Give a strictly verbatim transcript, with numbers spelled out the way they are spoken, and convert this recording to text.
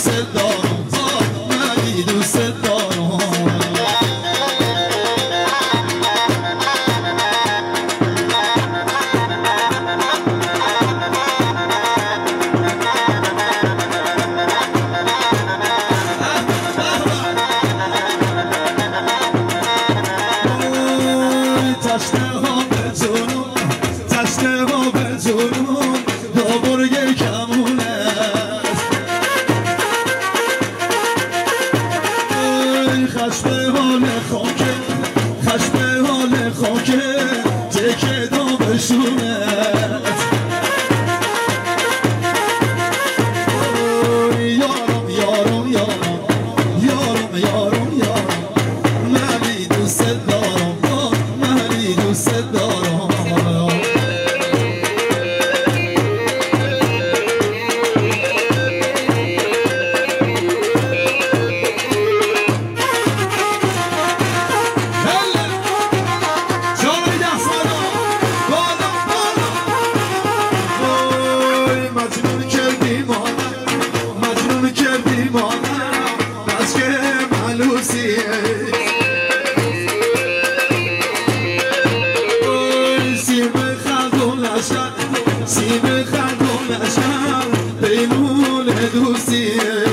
دارم منی دوست دارم تشنه ها به جنون تشنه ها به جنون دابرگ کمونه خشم حال خاکه خشم حال خاکه تکه دا بشونه یارم یارم یارم یارم یارم یارم منی دوست دارم منی دوست دارم سیم خندون نشم پیمون دوستیه